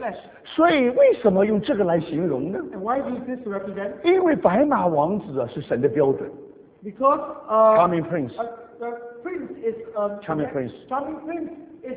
flesh. 所以为什么用这个来形容呢？ And why use this to represent? 因为白马王子啊是神的标准。 Because Charming prince. The prince is Charming prince. Charming prince is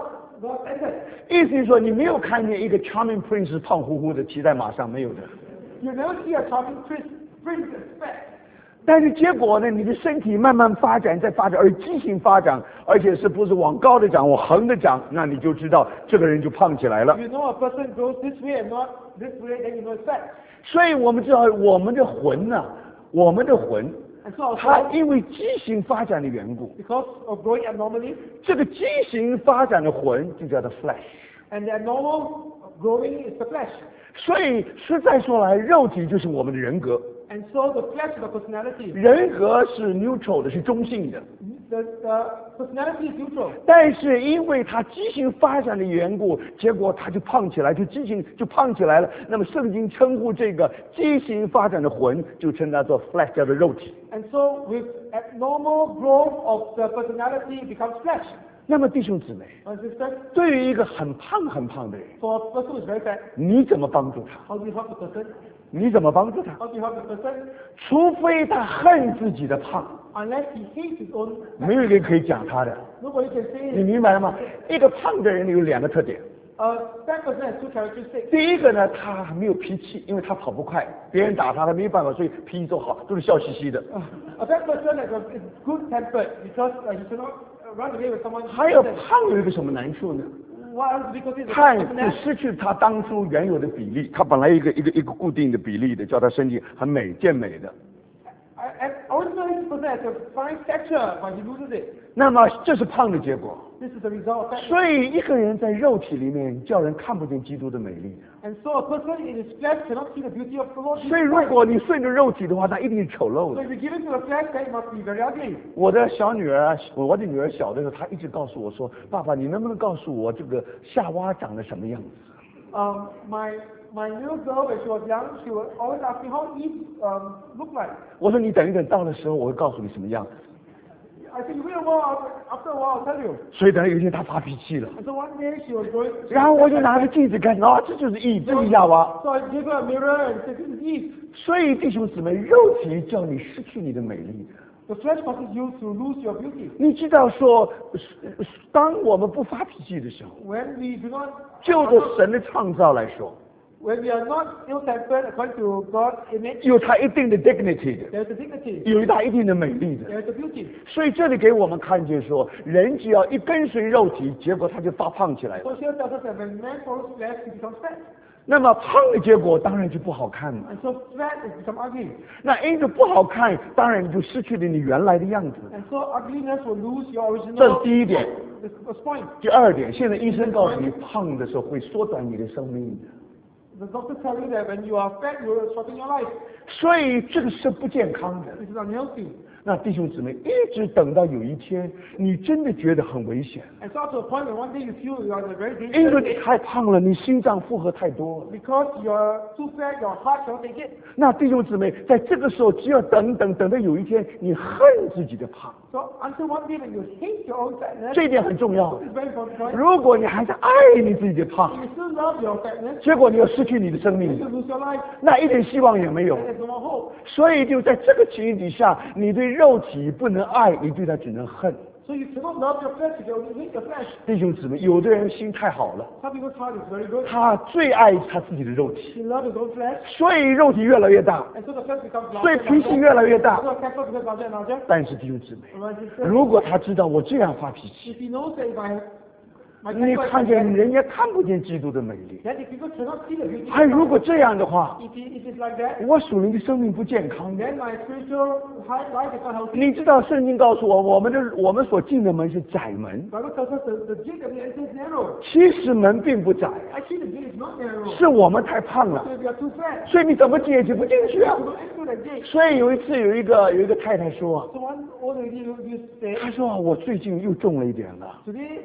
God centered. 意思是说，你没有看见一个 charming prince 胖乎乎的骑在马上，没有的。 You never see a charming prince fat. 但是结果呢，你的身体慢慢发展，在发展，而畸形发展，而且是不是往高的长，往横的长，那你就知道这个人就胖起来了。 You know a person grows this way and not this way, then you know it's fat. 所以我们知道我们的魂呢、我们的魂， And so 它 also, 因为畸形发展的缘故， because of growing abnormally, 这个畸形发展的魂就叫做 flesh。 and the abnormal growing is the flesh. 所以实在说来，肉体就是我们的人格， And so the flesh is the personality. 人格是 neutral 的，是中性的。 The personality is neutral. 但是因为它畸形发展的缘故，结果它就胖起来，就畸形就胖起来了。那么圣经称呼这个畸形发展的魂，就称它做 flesh， 叫做肉体。 And so with abnormal growth of the personality it becomes flesh. 那么弟兄姊妹， Sister, 对于一个很胖的人， for a person who is very fat, 你怎么帮助他？ how do you help the person? 你怎么帮助他？ How do you help the person? 除非他恨自己的胖， Unless he hates his own, 没有人可以讲他的。 nobody can say 你 it. 明白了吗？一个胖的人有两个特点。 A fat person has two characteristics. 第一个呢，他没有脾气，因为他跑不快，别人打他，他没有办法，所以脾气都好，都是笑嘻嘻的。 A fat person is good tempered because he cannot run away with someone. 还有胖有一个什么难处呢？ Why else? Because he's a 胖 fat 就 man. 失去他当初原有的比例，他本来一个固定的比例的，叫他身体很美健美的。 And originally this person has a fine stature, but he loses it. 那么这是胖的结果。 This is the result of fat. 所以一个人在肉体里面叫人看不见基督的美丽。 And so a person in his flesh cannot see the beauty of the Lord. 所以如果你顺着肉体的话，那一定是丑陋 So 的。 if you give in to the flesh, then it must be very ugly. 我的小女儿啊，我的女儿小的时候，她一直告诉我说：“爸爸，你能不能告诉我这个夏娃长得什么样子 My little girl, when she was young, she was always asking how Eve looked like.？” 我说：“你等一等，到的时候我会告诉你什么样子。 I said, you wait a while, after a while I'll tell you. ” 所以等有一天她发脾气了， And so one day she was going. 然后我就拿着镜子看，啊，这就是Eve，这是夏娃。 So I gave her a mirror and said, this is Eve. 所以弟兄姊妹，肉体叫你失去你的美丽的。 The flesh causes you to lose your beauty. 你知道说，当我们不发脾气的时候， When we do not, 就着神的创造来说， when we are not ill-tempered according to God's image, 有它一定的 dignity 的， there's a dignity, 有它一定的美丽的。 there's a beauty. 所以这里给我们看见说，人只要一跟随肉体，结果他就发胖起来了。 So here tells us that when man follows flesh, he becomes fat. 那么胖的结果当然就不好看了。 And so fat has become ugly. 那因着不好看，当然你就失去了你原来的样子。 And so ugliness will lose your 这 original. 是第一点。 This was point. 第二点，现在医生告诉你，胖的时候会缩短你的生命的， The doctor tell you that when you are fat, you will shorten your life. 所以这个是不健康的。 This is unhealthy. 那弟兄姊妹，一直等到有一天，你真的觉得很危险， And so to a point when one day you feel you are in a very 因为 dangerous 你 state 太胖了，你心脏负荷太多了。 because you're too fat, your heart cannot take it. 那弟兄姊妹，在这个时候，只要等到有一天，你恨自己的胖， So until one day when you hate your own fatness, 这一点很重要 this。is very important. 如果你还是爱你自己的胖， You still love your fatness, 结果你要失去你的生 you 命， still lose your life, 那一点希望也没有。 and there's no more hope. 所以就在这个情形底下，你对肉体不能爱，你对它只能恨。 So you cannot love your flesh, you can only hate your flesh. 弟兄姊妹，有的人心太好了， Some people's heart is very good. 他最爱他自己的肉体， He loves his own flesh, 所以肉体越来越大， and so the flesh becomes 所以 larger 脾气 and 越来越 larger. 大。 So the temper becomes larger and larger. 但是弟兄姊妹， My sister, 如果他知道我这样发脾气， if he knows that if my 你 temper is 看见 bad, 人家看不见基督的美丽。 then if people cannot see the beauty, 还如果这样的话， if it is like that, 我属灵的生命不健康。 then my spiritual life is not healthy. 你知道圣经告诉我，我们所进的门是窄门， Bible tells us the gate that we enter is narrow. 其实门并不窄， Actually, the gate is not narrow. 是我们太胖了， So if you are too fat, 所以你怎么进也进不进去啊 you。don't enter that gate. 所以有一次有一个太太说， So one old lady used to say, 她说我最近又重了一点了， today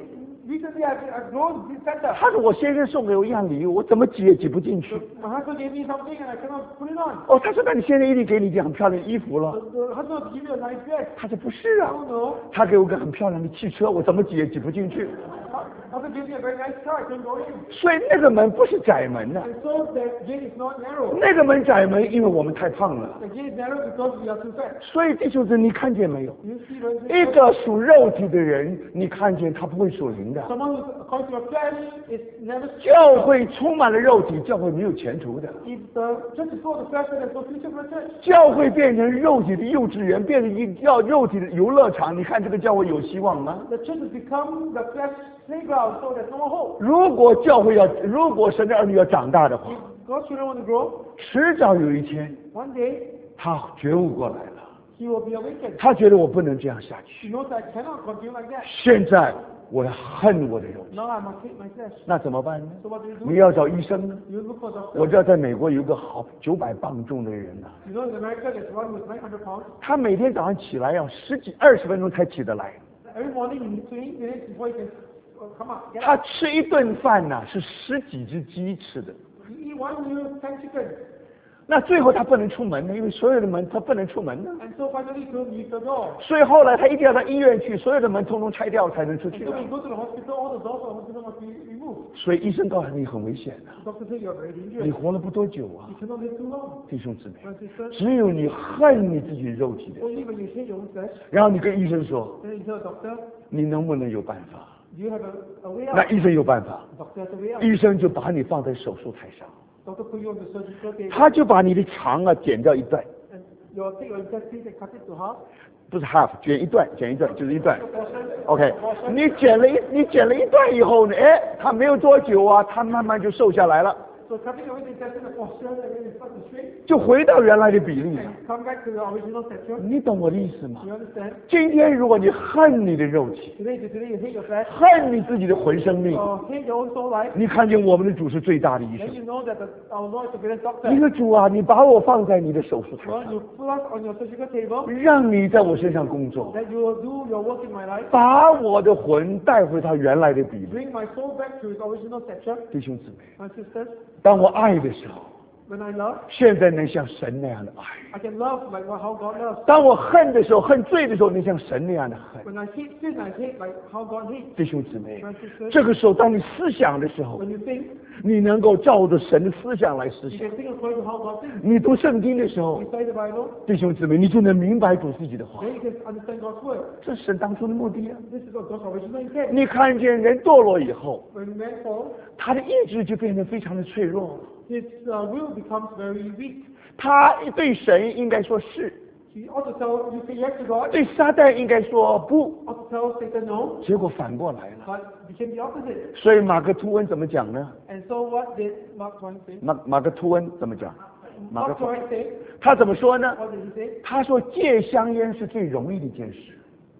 recently I've grown this center. 他说我先生送给我一样礼物，我怎么挤也挤不进去。 My husband gave me something and I cannot put it on. 哦，他说那你先生一定给你一件很漂亮的衣服了。 The husband give me a nice dress. 他说不是啊， Oh no. 他给我个很漂亮的汽车，我怎么挤也挤不进去。 Husband gave me a very nice car. I couldn't go in. 所以那个门不是窄门呐、 And so the gate is not narrow. 那个门窄门，因为我们太胖了。 The gate is narrow because we are too fat. 所以弟兄姊妹，你看见没有？ You see, those 一个属肉体的人，你看见他不会属灵的。 someone who's according to your flesh is never 教会充满了肉体，教会没有前途的。 If the church is full of the flesh, then there's no future for the church. 教会变成肉体的幼稚园，变成肉体的游乐场，你看这个教会有希望吗？ The church has become the flesh playground, so there's no more hope. 如果神的儿女要长大的话， If God's children want to grow, 迟早有一天 one day 他觉悟过来了， he will be awakened. 他觉得我不能这样下 He 去。 knows I cannot continue like that. 现在我要恨我的肉体， Now I must hate my flesh. 那怎么办呢？ So what do you 你 do? 要找医生呢？ You look for a doctor. 我知道在美国有一个好900磅重的人呐、 You know in America there's one who's 900 pounds. 他每天早上起来要20分钟才起得来。 Every morning you need 20 minutes before you can come up. Get 他 up. 吃一顿饭呐、是10几只鸡吃的。 You eat one meal, 10 chicken. 那最后他不能出门呢，因为所有的门他不能出门呢。 And so finally to leave the door. 所以后来他一定要到医院去，所有的门通通拆掉才能出 And 去 so。when you go to the hospital, all the doors of the hospital must be removed. 所以医生告诉你很危险的、 The doctor said you're very 你 dangerous. 活了不多久啊， You cannot live too long. 弟兄姊妹。 My sister, 只有你恨你自己肉体的， only when you hate your own flesh, 然后你跟医生说， then you tell the doctor, 你能不能有办法？ do you have a way 那 out? 医生有办法， The doctor has a way out. 医生就把你放在手术台上， Doctor put you on the surgical table 他就把你的肠啊剪掉一段， and you'll take your intestines and cut it to half. 不是 half，剪一段就是一段。 Portion. OK，你剪了一段以后呢，哎，他没有多久啊，他慢慢就瘦下来了， So cutting away the intestine, the portion, and then you start to shrink 就回到原来的比例了。 and come back to the original stature. 你懂我的意思吗？ You understand? 今天如果你恨你的肉体， Today you hate your flesh, 恨你自己的魂生命， or hate your own soul life, 你看见我们的主是最大的医 then 生。 you know that our Lord is the greatest 你 doctor. 说主啊，你把我放在你的手术台 Lord, 上， you put us on your surgical table, 让你在我身上工作， that you will do your work in my life, 把我的魂带回它原来的比例。 bring my soul back to its original stature. 弟兄姊妹， My sisters, 当我爱的时候， when I love, 现在能像神那样的爱； I can love like how God loves. 当我恨的时候，恨罪的时候，能像神那样的恨。 When I hate sin, I hate like how God hates. 弟兄姊妹 My，sisters, 这个时候，当你思想的时候， when you think, 你能够照着神的思想来思 you 想； can think according to how God thinks. 你读圣经的时候 You，study the Bible, 弟兄姊妹，你就能明白主自己的话。 then you can understand God's word. 这是神当初的目的啊！ This is what God's original intent. 你看见人堕落以后， When man falls, 他的意志就变得非常的脆弱。 his will becomes very weak. 他对神应该说是， He ought to tell, you say yes to God, 对撒旦应该说不， ought to tell Satan no, 结果反过来了。 but became the opposite. 所以马克吐温怎么讲呢？ And so what did Mark Twain say? 马克吐温怎么讲？马克 Mark 吐温 Twain say, 他怎么说呢？ what did he say? 他说戒香烟是最容易的一件事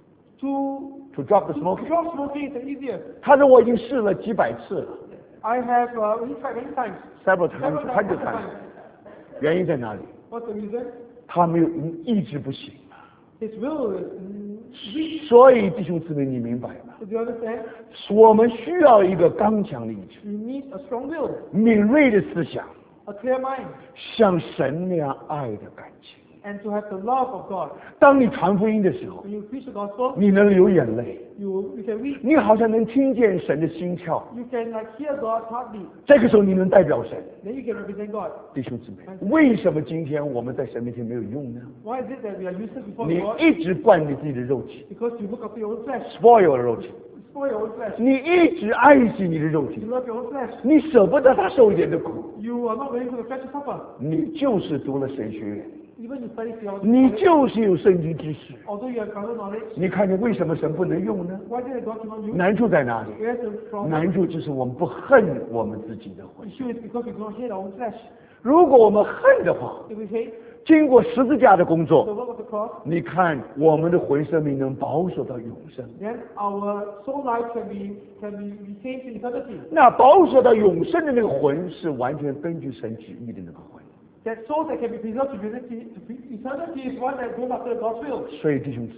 To ，to drop the to smoking。 drop smoking is the easiest. 他说我已经试了几百次了 I have really tried many times. ，several Several times, hundred times. times。原因在哪里？ What's the reason? 他没有意志不行啊。 His will is weak. 所以弟兄姊妹，你明白吗？ Do you understand? 我们需要一个刚强的意志， You need a strong will, 敏锐的思想， a clear mind, 像神那样爱的感情。 and to have the love of God. 当你传福音的时候， When you preach the gospel, 你能流眼泪， you can weep. 你好像能听见神的心跳。 You can like hear God's heartbeat. 这个时候你能代表神。 Then you can represent God. 弟兄姊妹，为什么今天我们在神面前没有用呢？ Why is it that we are useless before 你 God? 一直惯你自己的肉体 Because you look after your own flesh. ，spoil 肉体， Spoil your own flesh. 你一直爱惜你的肉体 You，love your own flesh. 你舍不得他受一点的苦， You are not willing for the flesh to suffer. 你就是读了神学院， Even you study theology, 你就是有圣经知识。 although you have Bible knowledge, 你看见为什么神不能用呢？ why did God cannot use? 难处在哪里？ Where's the problem? 难处就是我们不恨我们自己的魂。 The issue is because we do not hate our own flesh. 如果我们恨的话， If we hate 经过十字架的工 the 作， work of the cross, 你看我们的魂生命能保守到永生。 then our soul life can be retained to eternity. 那保守到永生的那个魂，是完全根据神旨意的那个魂。 That soul that can be preserved to eternity is one that goes after God's will. 所以弟兄姊妹，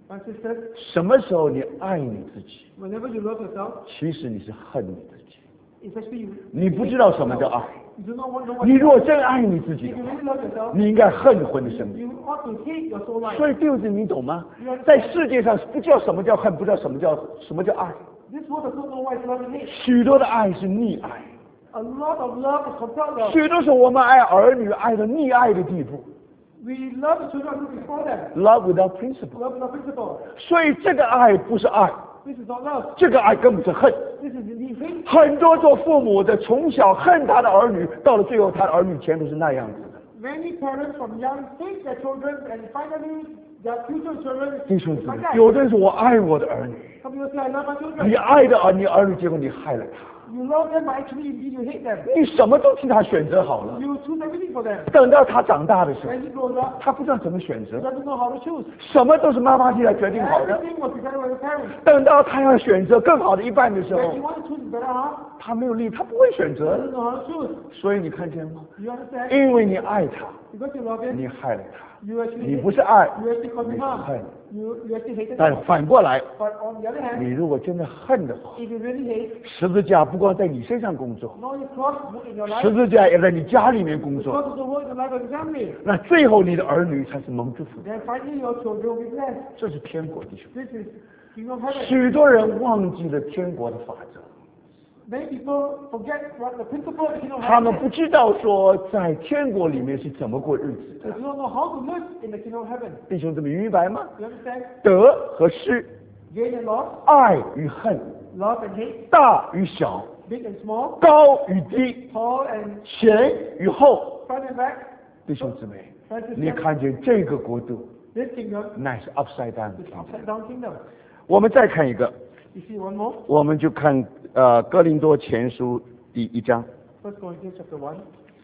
My sisters, 什么时候你爱你自己， whenever you love yourself, 其实你是恨你自己。 it's actually you. 你不知道什么叫爱。 You do not want to know what 你若真爱你自己 If 的 you 话， really love yourself, 你应该恨魂的生命。 you ought to hate your soul life. 所以弟兄姊妹，你懂吗？在世界上不知道什么叫恨，不知道什么叫爱。 This world does not know what is love and hate. 许多的爱是溺爱， A lot of love is compelled love. 许多时候我们爱儿女爱到溺爱的地步 We love the children before them. ，love without principle。 Love is not principle. 所以这个爱不是爱， This is not love. 这个爱根本是恨。 This is indeed hate. 很多做父母的从小恨他的儿女，到了最后他的儿女前途是那样子的。 Many parents from young hate their children and finally their future children 弟兄 is 姊 like 妹， that. 有的人说我爱我的儿女， Some people say I love my 你 children. 爱的你儿女，结果你害了他， You love them, but actually indeed you hate them. 你什么都替他选择好了， You choose everything for them. 等到他长大的时候， When he grows up, 他不知道怎么选 he 择， doesn't know how to choose. 什么都是妈妈替他决定好的。 Everything was decided by the parents. 等到他要选择更好的一半的时 When 候 you，want to choose the better half, 他没有力，他不会选 he 择。 doesn't know how to choose. 所以你看见吗？ You understand? 因为你爱他， Because you love him, 你害了他。 you actually 你 hate 不是爱， You actually cause 你 him 是 harm. 恨。 You actually hated 但 him. 反过来， But on the other hand, 你如果真的恨的话， if you really hate, 十字架不光在你身上工作， not only cross work in your 十 life, 字架也在你家里面工 the 作。 cross also work in the life of your family. 那最后你的儿女才是蒙之福的， Then finally your children will be blessed. 这是天国弟兄。 This is kingdom of heaven. 许多人忘记了天国的法则， Many people forget what the principle of the kingdom of 他们 heaven 不 is. 知道说在天国里面是怎么过日子 They 的。 do not know how to live in the kingdom of heaven. 弟兄姊妹明白吗？ You understand? 得和失， Gain and loss, 爱与恨， love and hate, 大与小， big and small, 高与低， tall and 前与后。 front and back. 弟兄姊妹， Friends and 你 sisters, 看见这个国度 this kingdom 乃是 upside down。 is upside down kingdom. 我们再看一个， You see one more? 我们就看哥林多前书第1章。 1 Corinthians chapter 1.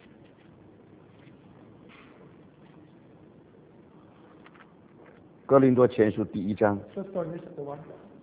哥林多前书第1章。 1 Corinthians chapter 1.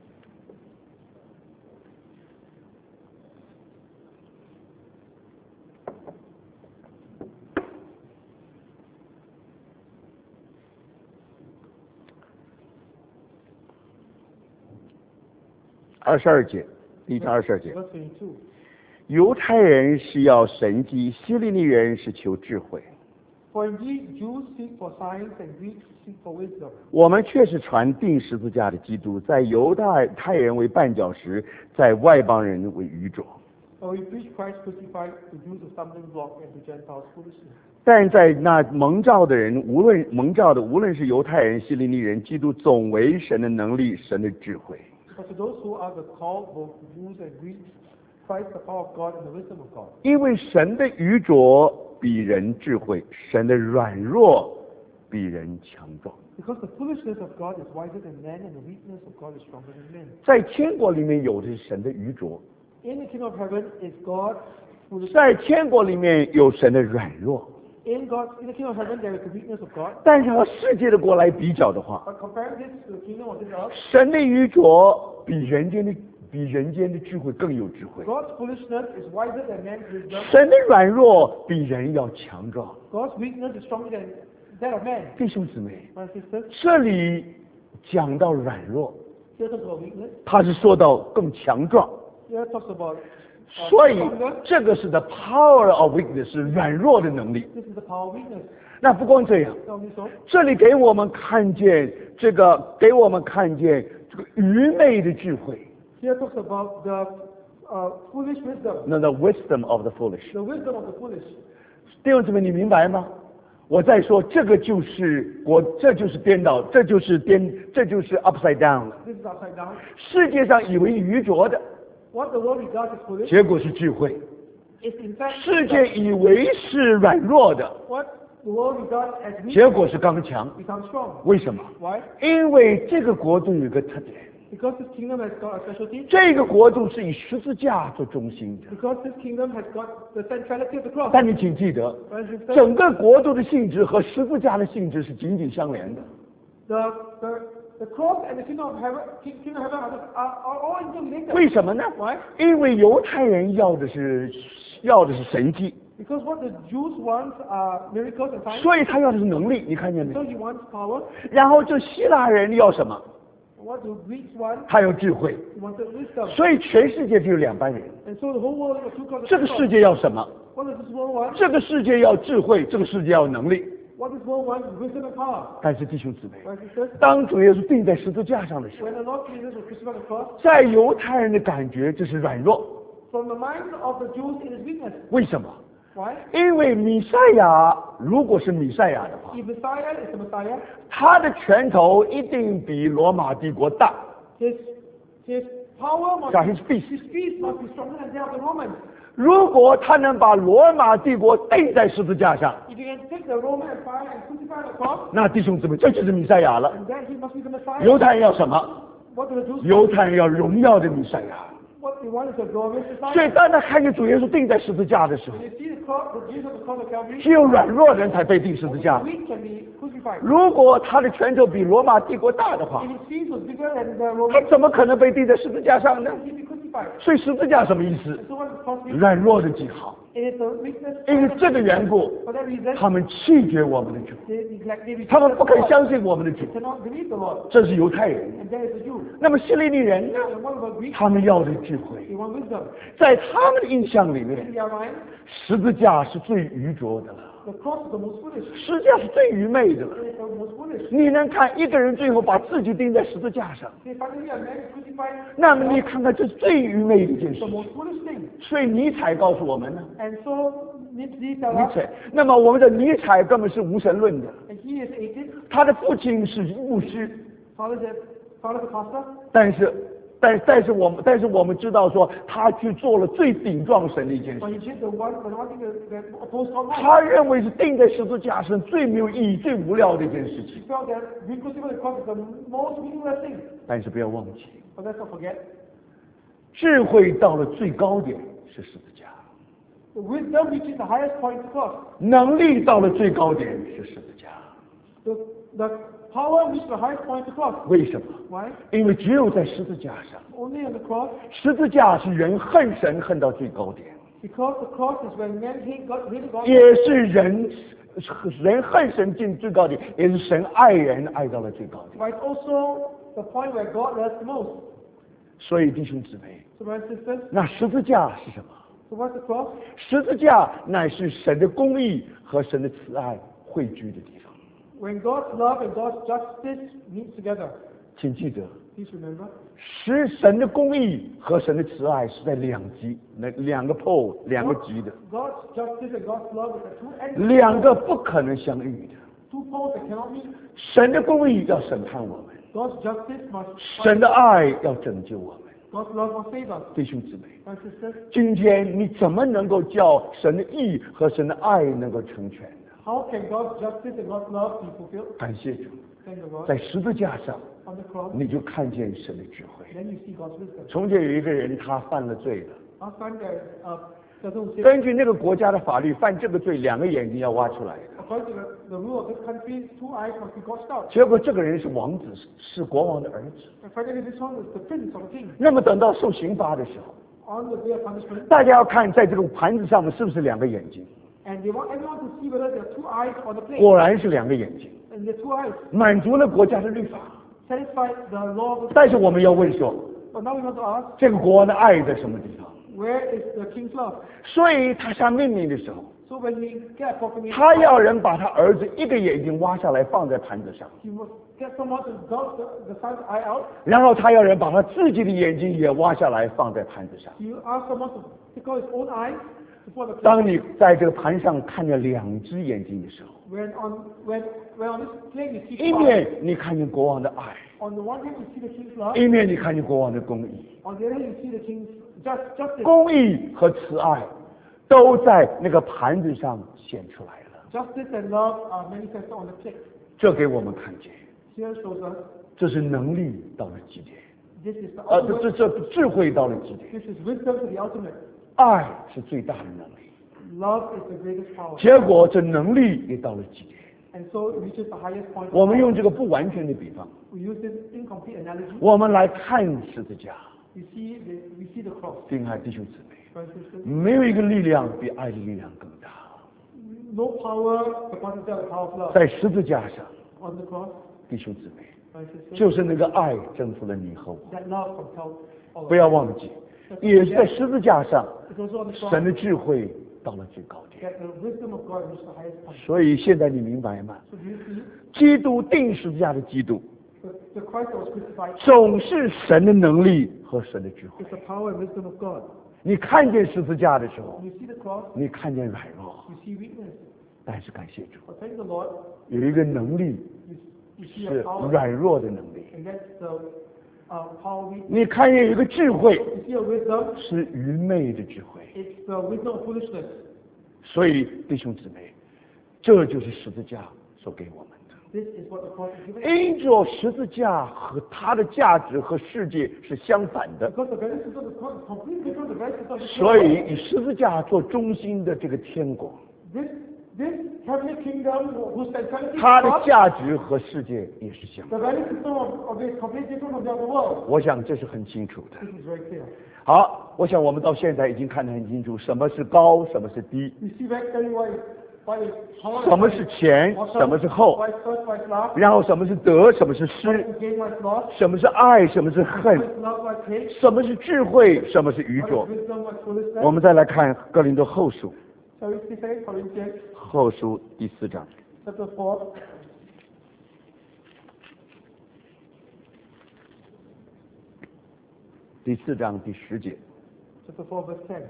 22节，第1章22节。 Verse 22. 犹太人是要神迹，希利尼人是求智慧。 For indeed Jews seek for signs and Greeks seek for wisdom. 我们却是传钉十字架的基督，在犹太人为绊脚石，在外邦人为愚拙。 For we preach Christ crucified, to Jews a stumbling block, and to Gentiles foolishness. 但在那蒙召的人，无论是犹太人、希利尼人，基督总为神的能力、神的智慧。 But to those who are the called, both Jews and Greeks, Christ the power of God and the wisdom of God. 因为神的愚拙比人智慧，神的软弱比人强壮。 Because the foolishness of God is wiser than men, and the weakness of God is stronger than men. 在天国里面有的是神的愚拙， In the kingdom of heaven is God foolishness. 在天国里面有神的软弱。 In the kingdom of heaven there is the weakness of God. 但是和世界的国来比较的话， But comparing this to the kingdom of this earth, 神的愚拙比人间的智慧更有智慧， God's foolishness is wiser than man's wisdom. 神的软弱比人要强壮。 God's weakness is stronger than that of man. 弟兄姊妹， My sisters, 这里讲到软弱， here talks about weakness. 他是说到更强壮， Here talks about 所以 stronger. 这个是 the power of weakness， 是软弱的能力。 This is the power of weakness. 那不光这样， Not only so, 这里给我们看见这个愚昧的智慧， here talks about the foolish wisdom. 那 the wisdom of the foolish。 The wisdom of the foolish. 弟兄姊妹，你明白吗？我在说这就是颠倒，这就是 upside down 了。 This is upside down. 世界上以为愚拙的， What the world regards as foolish 结果是智慧； is in fact 世界以为是软弱的， what the world regards as weak 结果是刚强。 becomes strong. 为什么？ Why? 因为这个国度有一个特点， Because this kingdom has got a specialty. 这个国度是以十字架做中心的。 Because this kingdom has got the centrality of the cross. 但你请记得， Brothers and sisters, 整个国度的性质和十字架的性质是紧紧相连的。 the cross and the kingdom of heaven, kingdom of heaven are all interrelated. 为什么呢？ Why? 因为犹太人要的是神迹， Because what the Jews want are miracles and signs. 所以他要的是能力，你看见没 So？he wants power. 然后这希腊人要什么？ want to reach one, 他有智慧， he wanted wisdom. 所以全世界只有2班人。 And so the whole world took on 这个世界要什么？ What does this world want? 这个世界要智慧，这个世界要能力。 What this world wants is wisdom and power. 但是弟兄姊妹， Right, sisters? 当主耶稣钉在十字架上的时候， When the Lord Jesus was crucified on the cross, 在犹太人的感觉这是软弱。 from the mind of the Jews it is weakness. 为什么？ Why? 因为弥赛亚如果是弥赛亚的话， If Messiah is the Messiah, 他的拳头一定比罗马帝国大。 his power must Yeah, his fist. his fist must be stronger than that of the Romans. 如果他能把罗马帝国钉在十字架上， If you can take the Roman Empire and crucify the cross, 那弟兄姊妹，这就是弥赛亚了。 and then he must be the Messiah. 犹太人要什么？ What do the Jews 犹太人要荣耀的弥赛亚。 What they want is a glorious 所以 Messiah. 当他看见主耶稣钉在十字架的时候， When you see the cross, the Jesus of the cross of Calvary, 只有软弱人才被钉十字架。 weak can be crucified. 如果他的拳头比罗马帝国大的话 If，his fist was bigger than the 他 Roman, 怎么可能被钉在十字架上呢？ he'd be crucified. 所以十字架什么意思？ So what does the cross mean? 软弱的记号。 It is a weakness. 因为这个缘故， For that reason, 他们弃绝我们的主， they 他们不肯 reject the Lord. 相信我们的主。 Cannot believe the Lord. 这是犹太人。 And there is the Jew. 那么希利尼人呢？ And what about Greek? 他们要的智慧， They want wisdom. 在他们的印象里面 In，their mind, 十字架是最愚拙的了， the cross is the most foolish. 十字架是最愚昧的了。 It is the most foolish. 你能看一个人最后把自己钉在十字架上， They finally a man is crucified. 那么你看看这是最愚昧的一件事 The 情。 most foolish thing. 所以尼采告诉我们呢， And so Nietzsche tell 尼 us, 采，那么我们的尼采根本是无神论的， and he is atheist, 他的父亲是牧师， father is a pastor, 但是我们知道说他去做了最顶撞神的一件 but 事， he did the one thing that opposed God. 他认为是钉在十字架上最没有意义、最无聊的一件事 He 情。 felt that being crucified on the cross is the most meaningless thing. 但是不要忘记， But let's not forget, 智慧到了最高点是十字架， the wisdom reaches the highest point of the cross. 能力到了最高点是十字架。 The power reaches the highest point of the cross. 为什么？ Why? 因为只有在十字架上， Only on the cross, 十字架是人恨神恨到最高点， because the cross is when men hate God, 也是人恨神进最高点，也是神爱人爱到了最高点。 but it's also the point where God loves the most. 所以弟兄姊妹， So my sisters, 那十字架是什么？ so what's the cross? 十字架乃是神的公义和神的慈爱汇聚的地方。 When God's love and God's justice meet together. 请记得， Please remember, 神的公义和神的慈爱是在两极，两个 pole 两个极的， God's justice and God's love is at two ends. 两个不可能相遇的。 Two poles that cannot meet. 神的公义要审判我们， God's justice must 神的爱要拯救我们。 God's love must save us. 弟兄姊妹， My sisters, 今天你怎么能够叫神的义和神的爱能够成全呢？ how can God's justice and God's love be fulfilled? 感谢主， Thank the Lord. 在十字架上， On the cross, 你就看见神的智慧。 then you see God's wisdom. 从前有一个人，他犯了罪了。 Last time there certain sin. 根据那个国家的法律，犯这个罪，两个眼睛要挖出来的。 According to the rule of this country, two eyes must be gouged out. 结果这个人是王子，是国王的儿子。 And finally, this one is the prince of the king. 那么等到受刑罚的时候， On the day of punishment, 大家要看在这个盘子上面是不是两个眼睛， and they want everyone to see whether there are two eyes on the plate. 果然是两个眼睛， And the two eyes 满足了国家的律法。 satisfy the law of the 但是我们要问说， But now we want to ask, 这个国王的爱在什么地方？ where is the king's love? 所以他下命令的时候， So when we get a proclamation, 他要人把他儿子一个眼睛挖下来放在盘子上， he must get someone to gouge the son's eye out. 然后他要人把他自己的眼睛也挖下来放在盘子上。 You ask someone to take out his own eye before the plate. 当你在这个盘上看见两只眼睛的时候， When on this plate you see 一 two eyes. 面你看见国王的爱， On the one hand you see the king's love. 一面你看见国王的公义。 On the other hand you see the king's justice. 公义和慈爱都在那个盘子上显出来了。 Justice and love are manifested on the plate. 这给我们看见， Here shows us 这是能力到了极点， this is the 这 ultimate. 这智慧到了极点， This is wisdom to the ultimate. 爱是最大的能力。 Love is the greatest power. 结果这能力也到了极点。 And so it reaches the highest point. 我们用这个不完全的比方， We use this incomplete analogy. 我们来看十字架。 We see the cross. 亲爱的弟兄姊妹， Brothers and sisters, 没有一个力量比爱的力量更大。 no power, the quantity of the power of love. 在十字架上， On the cross, 弟兄姊妹， 就是那个爱征服了你和我。 That love compels all 不 of 要 us. 忘记，也是在十字架上， It's also on the 神的 cross 智慧到了最高点。 that the wisdom of God reached the highest point. 所以现在你明白吗？ So do you see 基督定十字架的基督， the Christ that was crucified 总是神的能力和神的智慧。 is the power and wisdom of God. 你看见十字架的时候， When you see the cross, 你看见软弱， you see weakness. 但是感谢主， But thank the Lord, 有一个能力 you see 是 a power, 软弱的能力。 and that's the power we. 你看见有一个智慧 You see a wisdom, 是愚昧的智慧。 it's the wisdom of foolishness. 所以弟兄姊妹，这就是十字架所给我们的。 This is what the cross is giving. 因着十字架和它的价值和世界是相反的， Because the benefits of the cross is completely different from the benefits of the 所 cross. 以以十字架做中心的这个天国， This heavenly kingdom whose centrality is 它的 God, 价值和世界也是相 the 反。 value system of it is completely different from the other world. 我想这是很清楚的。 This is very clear. 好，我想我们到现在已经看得很清楚，什么是高，什么是低， You see very clearly why is tall, 什么是前，什么是后， why is first, why is last, 然后什么是得，什么是 why 失， is gain, why is lost, 什么是爱，什么是 why 恨， is love, why is hate, 什么是智慧，什么是愚 why 拙 is。wisdom, why is foolishness. 我们再来看哥林多后书， So we see 2 Corinthians 后书第4章。 chapter 4, 第4章第10节， chapter 4 verse 10.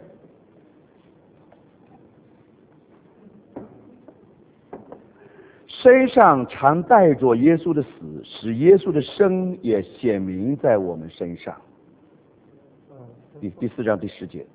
身上常带着耶稣的死，使耶稣的生也显明在我们身上。第4章第10节，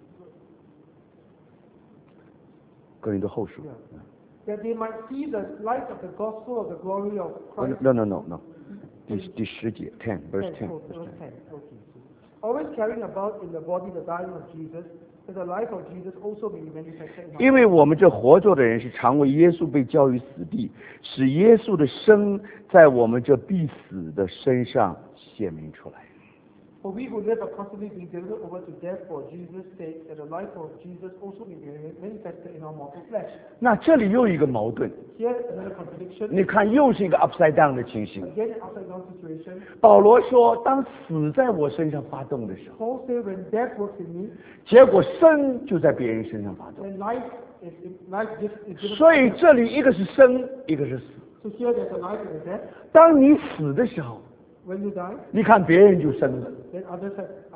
哥林多后书。 That they might see the light of the gospel of the glory of Christ. No， 第10节 ，10 verse 10。 Verse 10. Okay. Always carrying about in the body the dying of Jesus, that the life of Jesus also may be manifested in us. 因为我们这活着的人是常为耶稣被交于死地，使耶稣的生在我们这必死的身上显明出来。 For we who live are constantly being delivered over to death for Jesus' sake, that the life of Jesus also may be manifested in our mortal flesh. 那这里又一个矛盾， Here another contradiction. 你看又是一个 upside down 的情形。 Again an upside down situation. 保罗说，当死在我身上发动的时候， Paul said when death works in me, 结果生就在别人身上发动。 then life is given. 所以这里一个是生，一个是死。 So here there's a life and a death. 当你死的时候， When you die, 你看别人就生了。 then others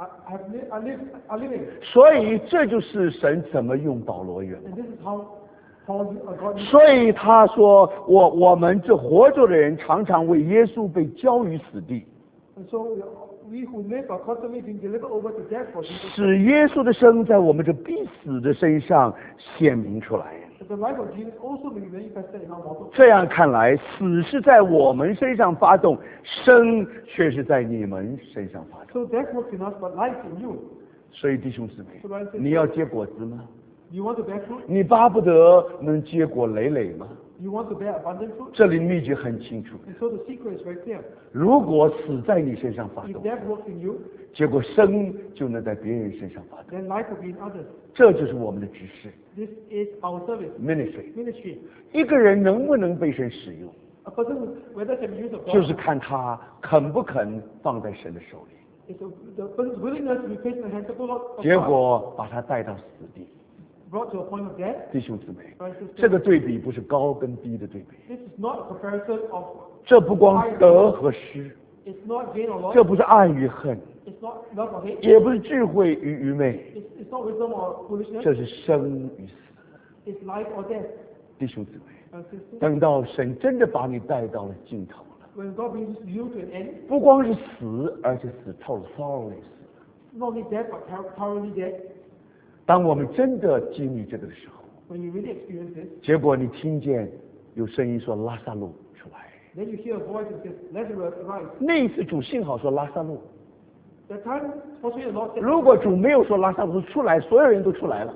are living. 所以这就是神怎么用保罗原文。 And this is how Paul God used. 所以他说，我们这活着的人常常为耶稣被交于死地， And so we who live are constantly being delivered over to death for Jesus. 使耶稣的生在我们这必死的身上显明出来。 That the life of Jesus also may be manifested in our mortal. 这样看来，死是在我们身上发动，生却是在你们身上发动。 So death works in us, but life in you. 所以弟兄姊妹，你要结果子吗？ You want to bear fruit? 你巴不得能结果累累吗？ You want to bear abundant fruit? 这里秘诀很清楚， And so the secret is very clear. 如果死在你身上发 If 动， death works in you, 结果生就能在别人身上发动。 then life will be in others. 这就是我们的指示 This is our service, ministry。 ministry. 一个人能不能被神使用， A person whether can be used of 就是 God 看他肯不肯放在神的手里， is the person's willingness to be placed in the hands of the Lord of 结 God, 果把他带到死地。 brought to a point of death. 弟兄姊妹， Brothers and 这 sisters, 个对比不是高跟低的对比， this is not a comparison of, 这不光是得和失， it's not gain or 这 loss, 不是爱与恨， it's not love or hate, 也不是智慧与愚昧， it's not wisdom or foolishness, 这是生与死。 it's life or death. 弟兄姊妹， And sisters, 等到神真的把你带到了尽头了， when God brings you to an end, 不光是死，而且死透了 thoroughly 死。 not only death but thoroughly dead, 当我们真的经历这个的时候， when you really experience this, 结果你听见有声音说拉萨路出来， then you hear a voice that says, Lazarus, arise. 那一次主幸好说拉萨路， That time, fortunately, the Lord said, 如果主没有说拉萨路出来，所有人都出来了。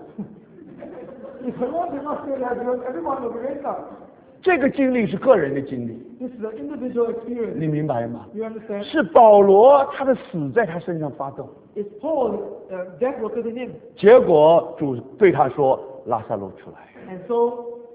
if the Lord did not say Lazarus, everyone will be raised up. 这个经历是个人的经历， This is an individual experience. 你明白吗？ You understand? 是保罗他的死在他身上发动， It's Paul, death worked in him. 结果主对他说拉萨路出来， And so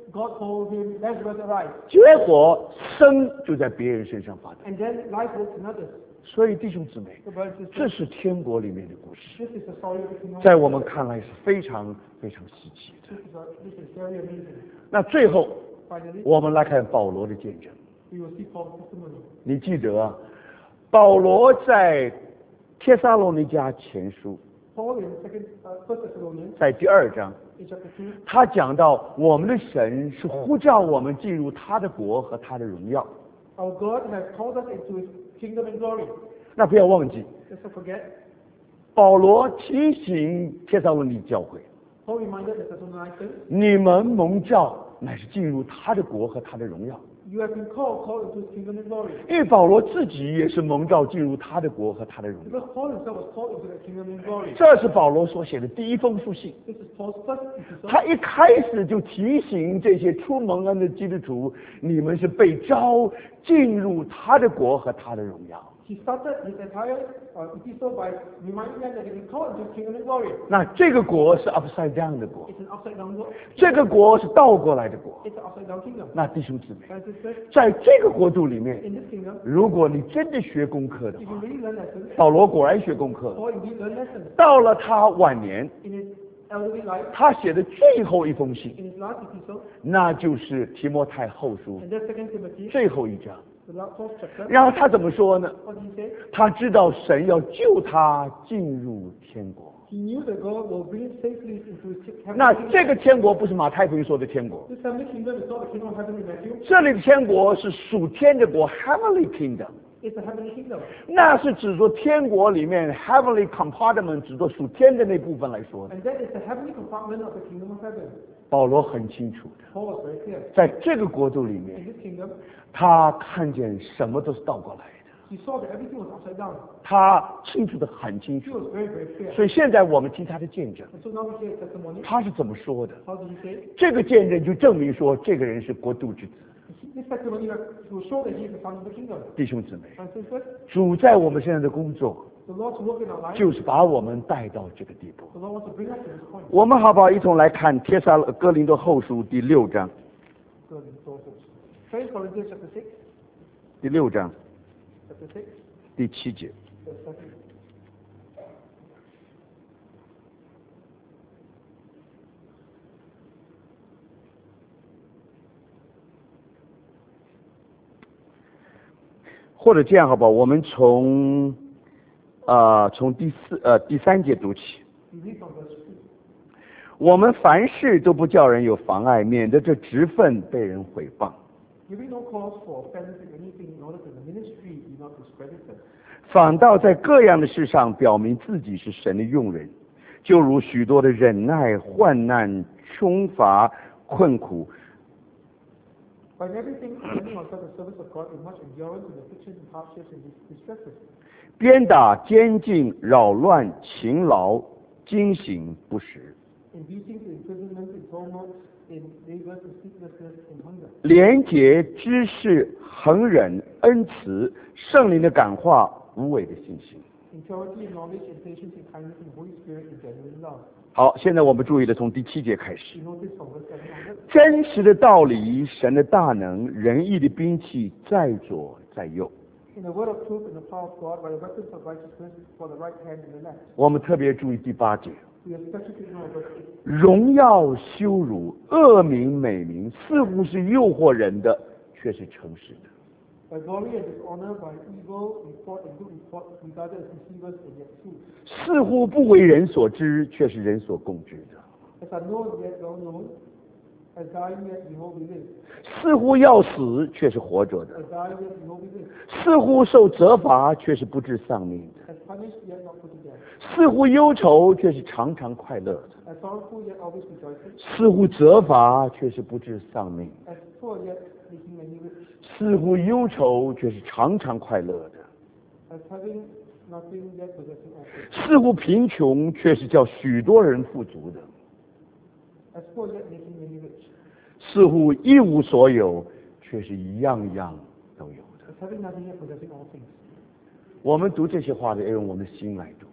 God told him, Lazarus, arise. 结果生就在别人身上发展。 And then life works in others. 所以弟兄姊妹， So, brothers and 这 sisters, 是天国里面的故事， this is the story of the kingdom. 在我们看来是非常非常稀奇的。 This is very amazing. 那最后 Finally, 我们来看保罗的见证。 we will see Paul's testimony. 你记得啊，保罗在帖撒罗尼迦前书 Paul in First Thessalonians, 在第2章， in chapter 2, 他讲到我们的神是呼召我们进入他的国和他的荣耀。 our God has called us into his kingdom and glory. 那不要忘记， Let's not forget, 保罗提醒帖撒罗尼教会， Paul reminded the Thessalonians, 你们蒙召乃是进入他的国和他的荣耀。 you have been called into his kingdom and glory. 因为保罗自己也是蒙召进入他的国和他的荣耀。 Because Paul himself was called into the kingdom and glory. 这是保罗所写的第一封书信。 This is Paul's first epistle. 他一开始就提醒这些出蒙恩的基督徒，你们是被召进入他的国和他的荣耀。 He started his entire epistle by reminding them that they've been called into his kingdom and glory. 那这个国是 upside down 的国， It's an upside down world. 这个国是倒过来的国。 It's an upside down kingdom. 那弟兄姊妹， And sisters, 在这个国度里面， in this kingdom, 如果你真的学功课的 if 话， you really learn lessons, 保罗果然学功课。 Paul indeed learned lessons. 到了他晚年， In his elderly life, 他写的最后一封信， in his last epistle, 那就是提摩太后书 and that's 2 Timothy, 最后一章。 the last 4th chapter. 然后他怎么说呢？ What did he say? 他知道神要救他进入天国。 He knew that God will bring him safely into his heavenly 那 kingdom. 这个天国不是马太福音说的天国， This heavenly kingdom is not the kingdom of heaven in Matthew. 这里的天国是属天的国 （heavenly kingdom）。 It's a heavenly kingdom. 那是指着天国里面 heavenly compartment，指着属天的那部分来说的。 And that is the heavenly compartment of the kingdom of heaven. 保罗很清楚的， Paul was very clear. 在这个国度里 In 面， this kingdom, 他看见什么都是倒过来的， he saw that everything was upside down. 他清楚的很清 He 楚。 was very, very clear. 所以现在我们听他的见证， And so now we hear his testimony. 他是怎么说的？ How did he say? 这个见证就证明说，这个人是国度之子。 This testimony will show that he is the son of the kingdom. 弟兄姊妹， And sisters, 主在我们现在的工作， the Lord's work in our life, 就是把我们带到这个地步。 the Lord wants to bring us to this point. 我们好不好一同来看哥林多后书第6章， Good, so, 2 Corinthians chapter 6, 第6章 chapter 6, 第7节。 verse 13. 或者这样好不好？我们从第3节读起。 We read from verse 2. 我们凡事都不叫人有妨碍，免得这职分被人毁谤。 Giving no cause for offense in anything in order that the ministry be not discredited. 反倒在各样的事上表明自己是神的用人，就如许多的忍耐、患难、穷乏、困苦， By everything, depending on the service of God with much endurance and afflictions and hardships and distresses. 鞭打、监禁、扰乱、勤劳、惊醒、不食， In beatings, in imprisonment, in torments, in labors, in sleeplessness, in hunger. 廉洁、知识、恒忍、恩慈、圣灵的感化、无伪的信心。 In purity, in knowledge, in patience, in kindness, in Holy Spirit, in genuine love. 好，现在我们注意的从第7节开始。 You notice from verse 7 onwards. 真实的道理，神的大能，仁义的兵器在左在右。 In the word of truth and the power of God, by the weapons of righteousness for the right hand and the left. 我们特别注意第8节， We are especially to know verse 8. 荣耀、羞辱、恶名、美名，似乎是诱惑人的，却是诚实的。 By glory and dishonor, by evil report and good report, regarded as deceivers and yet true. 似乎不为人所知，却是人所共知的。 As unknown yet well known, as dying yet behold we live. 似乎要死，却是活着的； As dying yet behold we live. 似乎受责罚，却是不致丧命的； As punished yet not put to death. 似乎忧愁，却是常常快乐的； As sorrowful yet always rejoicing. 似乎责罚，却是不致丧命的； As poor yet making many rich. 似乎忧愁，却是常常快乐的； As having nothing yet possessing all things. 似乎贫穷，却是叫许多人富足的； As poor yet making many rich. 似乎一无所有，却是一样样都有的。 As having nothing yet possessing all things. 我们读这些话的，要用我们的心来读。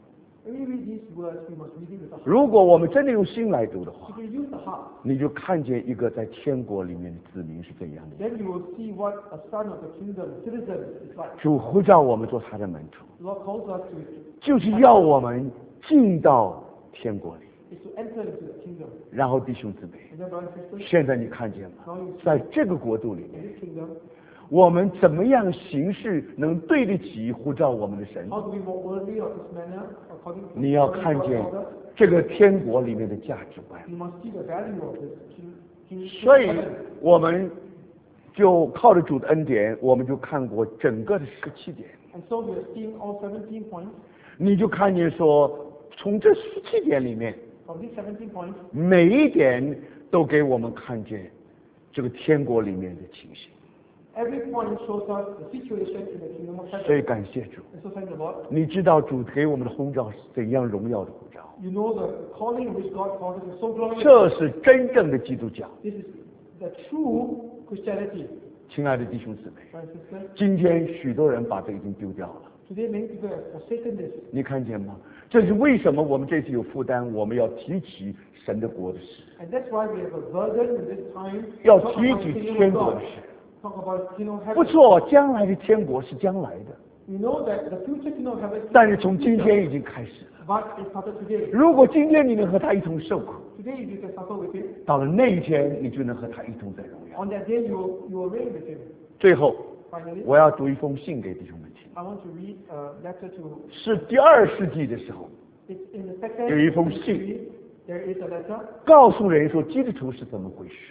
When we read these words, we must read it with the heart. 如果我们真的用心来读的话， If we use the heart, 你就看见一个在天国里面的子民是怎样的。 then you will see what a son of the kingdom, citizen, is like. 主呼召我们做他的门徒， The Lord calls us to 就是要我们进到天国里。 is to enter into the kingdom. 然后弟兄姊妹， And then, brothers and sisters, 现在你看见吗？ now you see 在这个国度里 in 面， this kingdom, 我们怎么样行事能对得起呼召我们的神？ how do we walk worthy of this manner according to 你要 the 看 Lord 见 called us? 这个天国里面的价值观。 You must see the value of this king. 所以我们就靠着主的恩典，我们就看过整个的17点， And so we have seen all 17 points. 你就看见说，从这17点里面， From these 17 points, 每一点都给我们看见这个天国里面的情形。 every point shows us the situation in the kingdom of 所 heaven. 以感谢主， And so thank the Lord. 你知道主给我们的呼召是怎样荣耀的呼召， You know the calling which God calls us is so glorious. 这是真正的基督教。 This is the true Christianity. 亲爱的弟兄姊妹， Brothers and sisters, 今天许多人把这已经丢掉了， today many people have forsaken this. 你看见吗？这是为什么我们这次有负担，我们要提起神的国的事， And that's why we have a burden in this time. 要 to talk 提 about 起 the kingdom 天 of 国的 God. 事。 Talk about kingdom of 不 heaven. 错，将来的天国是将来的， We know that the future kingdom of heaven 但是从今天已经开始了。 but it started today. 如果今天你能和他一同受苦， Today you can suffer with him. 到了那一天，你就能和他一同在荣耀。 On that day you will reign with him. 最后， Finally, 我要读一封信给弟兄们听， I want to read a letter to. 是第2世纪的时候， It's in the second 有一封 century. 信， There is a letter 告诉人说基督徒是怎么回事。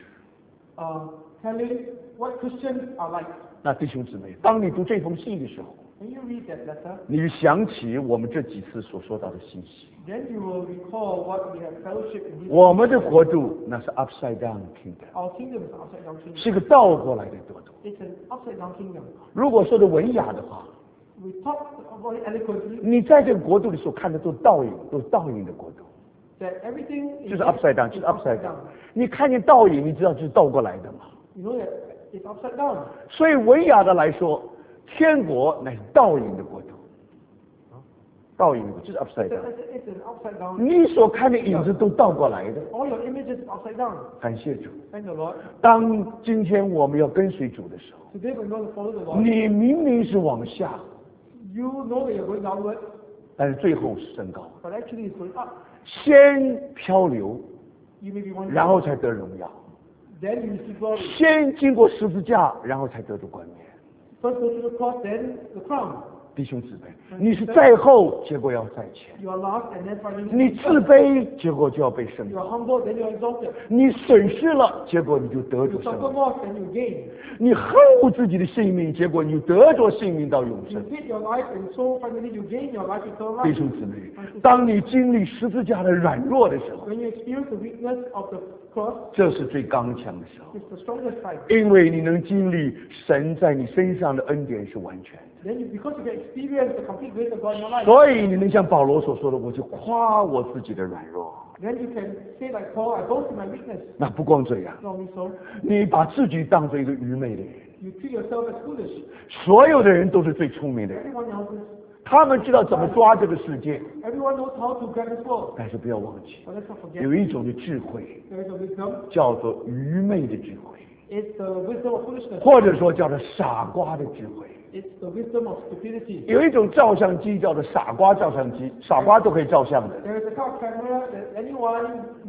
telling what Christians are like. 那弟兄姊妹，当你读这封信的时候， When you read that letter, 你就想起我们这几次所说到的信息。 then you will recall what we have fellowship in this. 我们的国度那是 upside down kingdom， Our kingdom is an upside down kingdom. 是个倒过来的国度。 It's an upside down kingdom. 如果说的文雅的话， We talk about it eloquently 你在这个国度里所看的都是倒影，都是倒影的国度， that everything 就 is 是 upside down， 就 is 是 upside down down. 你看见倒影，你知道这是倒过来的吗？ You know that it's upside down. 所以文雅的来说，天国乃是倒影的国度，倒影的国度就是 upside down。 It's an upside down. 你所看的影子都倒过来的。 All your images are upside down. 感谢主。 Thank the Lord. 当今天我们要跟随主的时候， Today we're going to follow the Lord. 你明明是往下， You know that you're going downward, 但是最后是升高， but actually it's going up. 先漂流， You may be wondering. 然后才得荣耀； Then you receive glory. 先经过十字架，然后才得着冠冕。 First go to the cross, then the crown. 弟兄姊妹，你是在后，结果要在前； You are last, and then finally 你自卑，结果就要被升 you are 高； humble, then you are exalted. 你损失了，结果你就得 You 着生 suffer 命； loss, then you gain. 你恨恶自己的性命，结果你就得着性命到永 You 生。 hate your life, and so finally you gain your life eternal 弟 life. 兄姊妹，当你经历十字架的软弱的时候， When you experience the weakness of the cross, 这是最刚强的时候。 it's the strongest side. 因为你能经历神在你身上的恩典是完全的， Then because you can experience the complete grace of God in your life, 所以你能像保罗所说的，我就夸我自己的软弱。 then you can say like Paul, I boast in my weakness. 那不光这样， Not only so, 你把自己当做一个愚昧的人， you treat yourself as foolish. 所有的人都是最聪明的人， Everyone else is, 他们知道怎么抓这个世界， everyone knows how to grab this world. 但是不要忘记， But let's not forget, 有一种的智慧 there is a wisdom. 叫做愚昧的智慧， It's the wisdom of foolishness. 或者说叫做傻瓜的智慧。 It's the wisdom of stupidity. 有一种照相机叫做傻瓜照相机，傻瓜都可以照相的。 There is a kind of camera that anyone,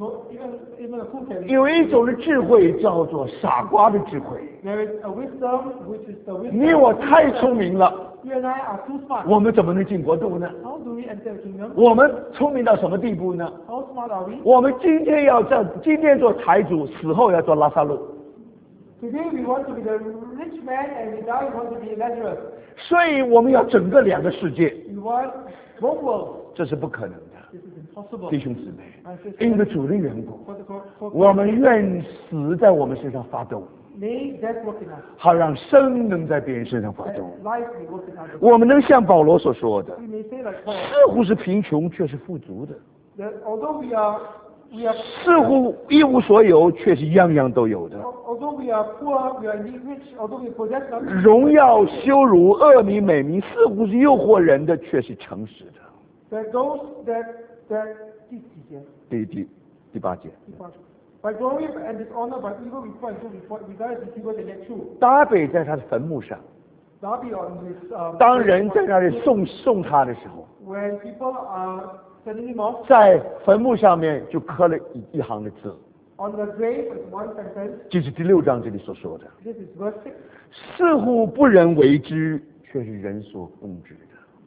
even a fool can. 有一种的智慧叫做傻瓜的智慧。 There is a wisdom which is the wisdom. 你我太聪明了， You and I are too smart. 我们怎么能进国度呢？ How do we enter the kingdom? 我们聪明到什么地步呢？ How smart are we? 我们今天做财主，死后要做拉萨路。 Today we want to be the rich man, and we die we want to be Lazarus. 所以我们要整个两个世界， We want both worlds. 这是不可能的， This is impossible. 弟兄姊妹。 My sister, 因着主的缘故， for 我们愿死在我们身上发动， may death work in us. 好让生能在别人身上发 That 动。 life may work in us. 我们能像保罗所说的， We may say like Paul, 似乎是贫穷，却是富足的； that although we are 似乎一无所有，却是样样都有的。 although we are poor, we are indeed rich, although we possess nothing, 荣耀、羞辱、恶名、美名，似乎是诱惑人的，却是诚实的。 That those that 第几节？ 第八节。 By glory and dishonor, by evil report and good report, regardless of people they get true. 大卫在他的坟墓上， Darby on his 当人在那里送他的时候， when people are sending him off, 在坟墓上面就刻了一行的字， on the grave is one sentence. 就是第6章这里所说的， This is verse 6. 似乎不人为之，却是人所共知的。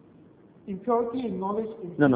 Impurity in knowledge is No,